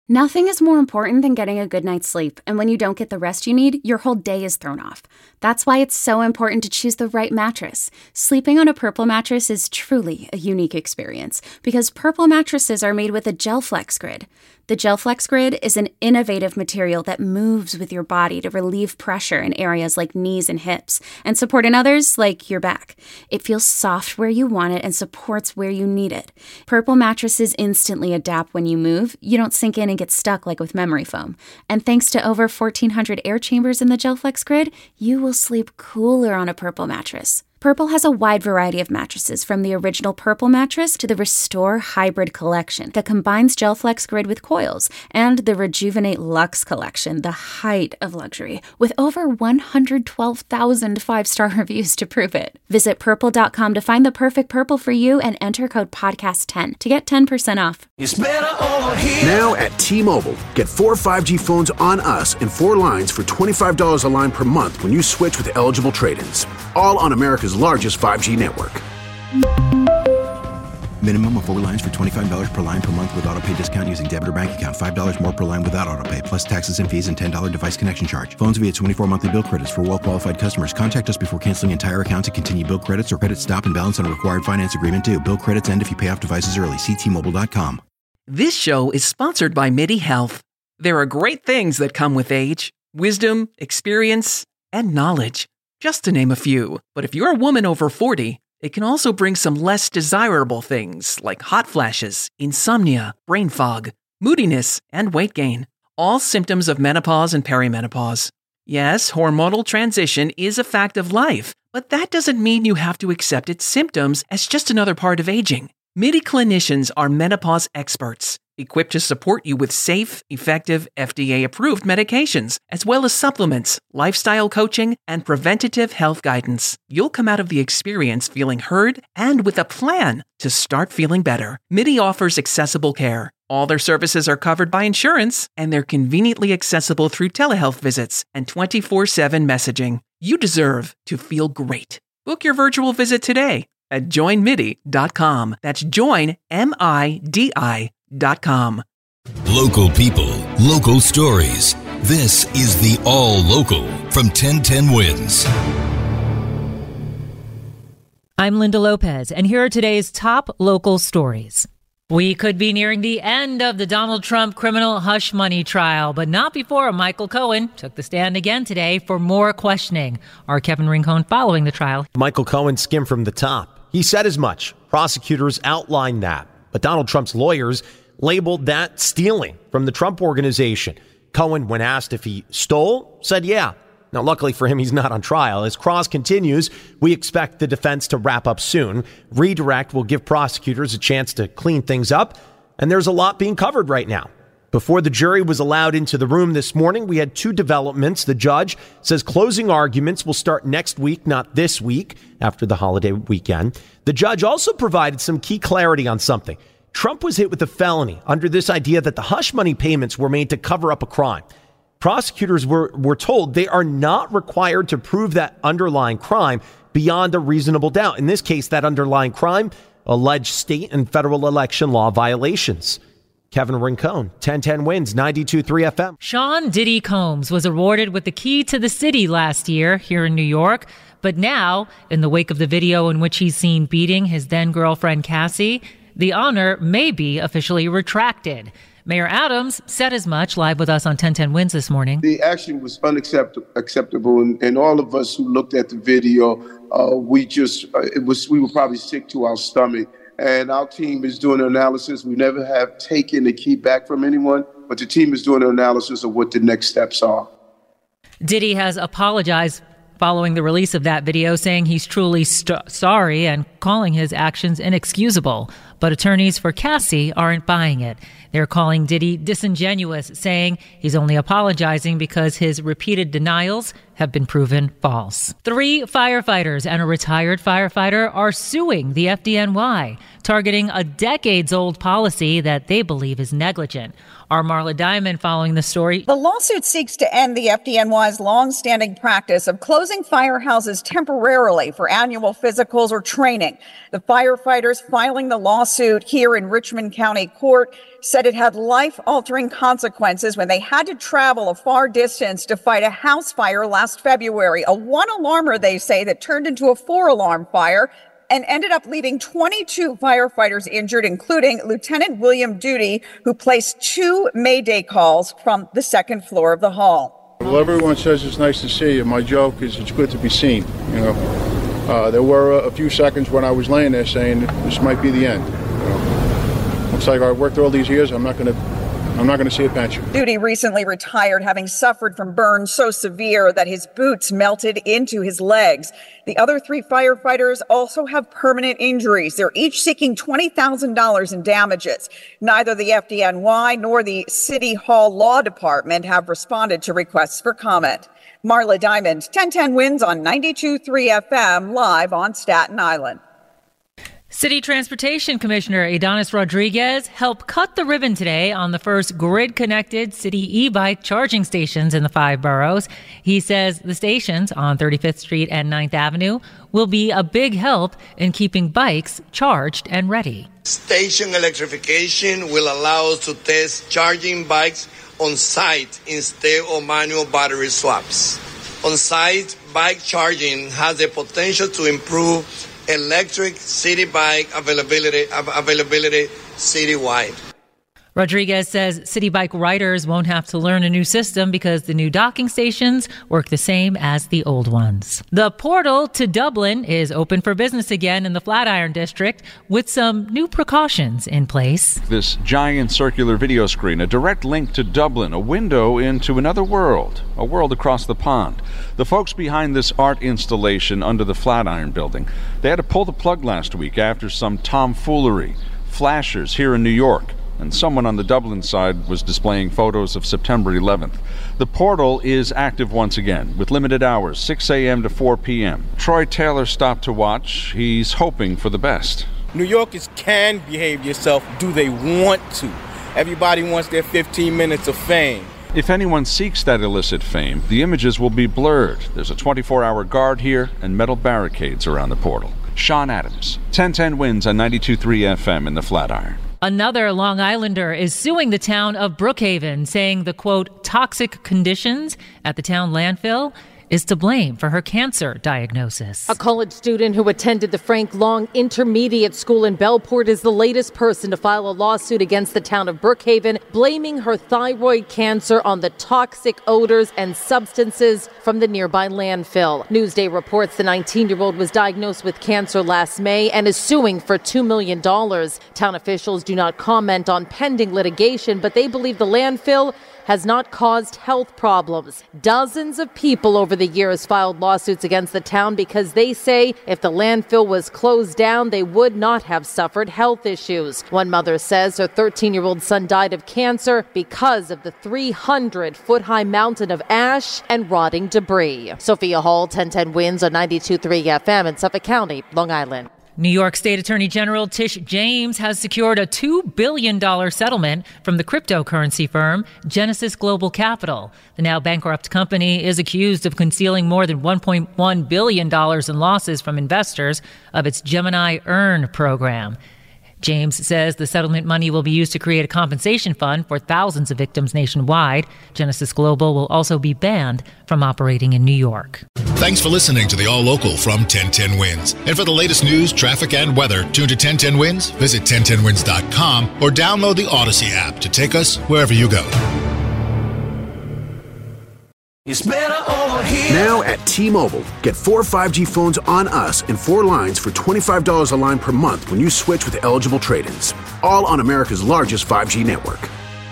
Nothing is more important than getting a good night's sleep, and when you don't get the rest you need, your whole day is thrown off. That's why it's so important to choose the right mattress. Sleeping on a Purple mattress is truly a unique experience, because Purple mattresses are made with a GelFlex Grid. The GelFlex Grid is an innovative material that moves with your body to relieve pressure in areas like knees and hips, and support in others like your back. It feels soft where you want it and supports where you need it. Purple mattresses instantly adapt when you move. You don't sink in and get stuck like with memory foam. And thanks to over 1,400 air chambers in the GelFlex Grid, you will sleep cooler on a Purple mattress. Purple has a wide variety of mattresses, from the original Purple mattress to the Restore Hybrid collection that combines GelFlex Grid with coils, and the Rejuvenate Luxe collection, the height of luxury, with over 112,000 five-star reviews to prove it. Visit purple.com to find the perfect Purple for you and enter code podcast10 to get 10% off. It's better over here. Now at T-Mobile, get 4 5G phones on us and 4 lines for $25 a line per month when you switch with eligible trade-ins. All on America's largest 5G network. Minimum of 4 lines for $25 per line per month with autopay discount using debit or bank account. $5 more per line without autopay, plus taxes and fees and $10 device connection charge. Phones via 24 monthly bill credits for well-qualified customers. Contact us before canceling entire account to continue bill credits or credit stop and balance on a required finance agreement due. Bill credits end if you pay off devices early. See T-Mobile.com. This show is sponsored by MIDI Health. There are great things that come with age: wisdom, experience, and knowledge, just to name a few. But if you're a woman over 40, it can also bring some less desirable things like hot flashes, insomnia, brain fog, moodiness, and weight gain. All symptoms of menopause and perimenopause. Yes, hormonal transition is a fact of life, but that doesn't mean you have to accept its symptoms as just another part of aging. MIDI clinicians are menopause experts, equipped to support you with safe, effective, FDA-approved medications, as well as supplements, lifestyle coaching, and preventative health guidance. You'll come out of the experience feeling heard and with a plan to start feeling better. MIDI offers accessible care. All their services are covered by insurance, and they're conveniently accessible through telehealth visits and 24/7 messaging. You deserve to feel great. Book your virtual visit today at joinmidi.com. That's joinmidi.com. Local people, local stories. This is the All Local from 1010 Wins. I'm Linda Lopez, and here are today's top local stories. We could be nearing the end of the Donald Trump criminal hush money trial, but not before Michael Cohen took the stand again today for more questioning. Our Kevin Rincon following the trial. Michael Cohen skimmed from the top. He said as much. Prosecutors outlined that. But Donald Trump's lawyers labeled that stealing from the Trump Organization. Cohen, when asked if he stole, said yeah. Now, luckily for him, he's not on trial. As Cross continues, we expect the defense to wrap up soon. Redirect will give prosecutors a chance to clean things up, and there's a lot being covered right now. Before the jury was allowed into the room this morning, we had 2 developments. The judge says closing arguments will start next week, not this week, after the holiday weekend. The judge also provided some key clarity on something. Trump was hit with a felony under this idea that the hush money payments were made to cover up a crime. Prosecutors were told they are not required to prove that underlying crime beyond a reasonable doubt. In this case, that underlying crime, alleged state and federal election law violations. Kevin Rincon, 1010 Wins, 92.3 FM. Sean Diddy Combs was awarded with the key to the city last year here in New York. But now, in the wake of the video in which he's seen beating his then-girlfriend Cassie, the honor may be officially retracted. Mayor Adams said as much live with us on 1010 Wins this morning. The action was unacceptable, and all of us who looked at the video, we were probably sick to our stomach. And our team is doing an analysis. We never have taken the key back from anyone, but the team is doing an analysis of what the next steps are. Diddy has apologized following the release of that video, saying he's truly sorry and calling his actions inexcusable. But attorneys for Cassie aren't buying it. They're calling Diddy disingenuous, saying he's only apologizing because his repeated denials have been proven false. 3 firefighters and a retired firefighter are suing the FDNY, targeting a decades-old policy that they believe is negligent. Our Marla Diamond following the story. The lawsuit seeks to end the FDNY's long-standing practice of closing firehouses temporarily for annual physicals or training. The firefighters filing the lawsuit here in Richmond County Court said it had life-altering consequences when they had to travel a far distance to fight a house fire last February. A one-alarmer, they say, that turned into a four-alarm fire and ended up leaving 22 firefighters injured, including Lieutenant William Duty, who placed 2 Mayday calls from the second floor of the hall. Well, everyone says it's nice to see you. My joke is it's good to be seen, you know. There were a few seconds when I was laying there saying this might be the end. You know. Looks like I worked all these years. I'm not going to see a pension. Duty recently retired, having suffered from burns so severe that his boots melted into his legs. The other 3 firefighters also have permanent injuries. They're each seeking $20,000 in damages. Neither the FDNY nor the City Hall Law Department have responded to requests for comment. Marla Diamond, 1010 Wins on 92.3 FM, live on Staten Island. City Transportation Commissioner Adonis Rodriguez helped cut the ribbon today on the first grid-connected city e-bike charging stations in the 5 boroughs. He says the stations on 35th Street and 9th Avenue will be a big help in keeping bikes charged and ready. Station electrification will allow us to test charging bikes on site instead of manual battery swaps. On site, bike charging has the potential to improve electric city bike availability citywide. Rodriguez says city bike riders won't have to learn a new system because the new docking stations work the same as the old ones. The portal to Dublin is open for business again in the Flatiron District with some new precautions in place. This giant circular video screen, a direct link to Dublin, a window into another world, a world across the pond. The folks behind this art installation under the Flatiron building, they had to pull the plug last week after some tomfoolery. Flashers here in New York, and someone on the Dublin side was displaying photos of September 11th. The portal is active once again, with limited hours, 6 a.m. to 4 p.m. Troy Taylor stopped to watch. He's hoping for the best. New Yorkers can behave yourself. Do they want to? Everybody wants their 15 minutes of fame. If anyone seeks that illicit fame, the images will be blurred. There's a 24-hour guard here and metal barricades around the portal. Sean Adams, 1010 Wins on 92.3 FM in the Flatiron. Another Long Islander is suing the town of Brookhaven, saying the, quote, toxic conditions at the town landfill is to blame for her cancer diagnosis. A college student who attended the Frank Long Intermediate School in Bellport is the latest person to file a lawsuit against the town of Brookhaven, blaming her thyroid cancer on the toxic odors and substances from the nearby landfill. Newsday reports the 19-year-old was diagnosed with cancer last May and is suing for $2 million. Town officials do not comment on pending litigation, but they believe the landfill has not caused health problems. Dozens of people over the years filed lawsuits against the town because they say if the landfill was closed down, they would not have suffered health issues. One mother says her 13-year-old son died of cancer because of the 300-foot-high mountain of ash and rotting debris. Sophia Hall, 1010 Wins on 92.3 FM in Suffolk County, Long Island. New York State Attorney General Tish James has secured a $2 billion settlement from the cryptocurrency firm Genesis Global Capital. The now bankrupt company is accused of concealing more than $1.1 billion in losses from investors of its Gemini Earn program. James says the settlement money will be used to create a compensation fund for thousands of victims nationwide. Genesis Global will also be banned from operating in New York. Thanks for listening to the All Local from 1010 Wins. And for the latest news, traffic, and weather, tune to 1010 Wins, visit 1010wins.com, or download the Odyssey app to take us wherever you go. It's better over here. Now at T-Mobile, get 4 5G phones on us and 4 lines for $25 a line per month when you switch with eligible trade-ins. All on America's largest 5G network.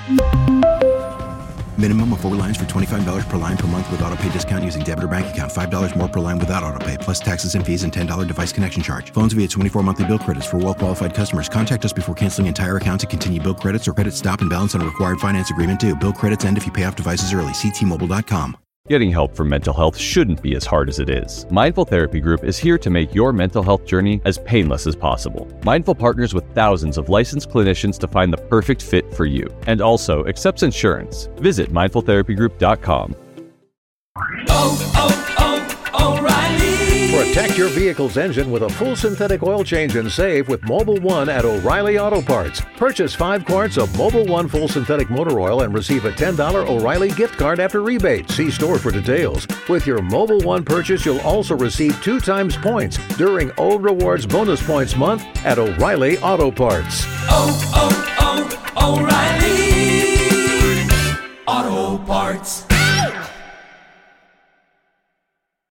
Minimum of 4 lines for $25 per line per month with autopay discount using debit or bank account. $5 more per line without autopay, plus taxes and fees and $10 device connection charge. Phones via 24 monthly bill credits for well-qualified customers. Contact us before canceling entire account to continue bill credits or credit stop and balance on a required finance agreement due. Bill credits end if you pay off devices early. See T-Mobile.com. Getting help for mental health shouldn't be as hard as it is. Mindful Therapy Group is here to make your mental health journey as painless as possible. Mindful partners with thousands of licensed clinicians to find the perfect fit for you, and also accepts insurance. Visit mindfultherapygroup.com. O'Reilly. For a Protect your vehicle's engine with a full synthetic oil change and save with Mobil 1 at O'Reilly Auto Parts. Purchase 5 quarts of Mobil 1 full synthetic motor oil and receive a $10 O'Reilly gift card after rebate. See store for details. With your Mobil 1 purchase, you'll also receive 2 times points during O Rewards Bonus Points Month at O'Reilly Auto Parts. O'Reilly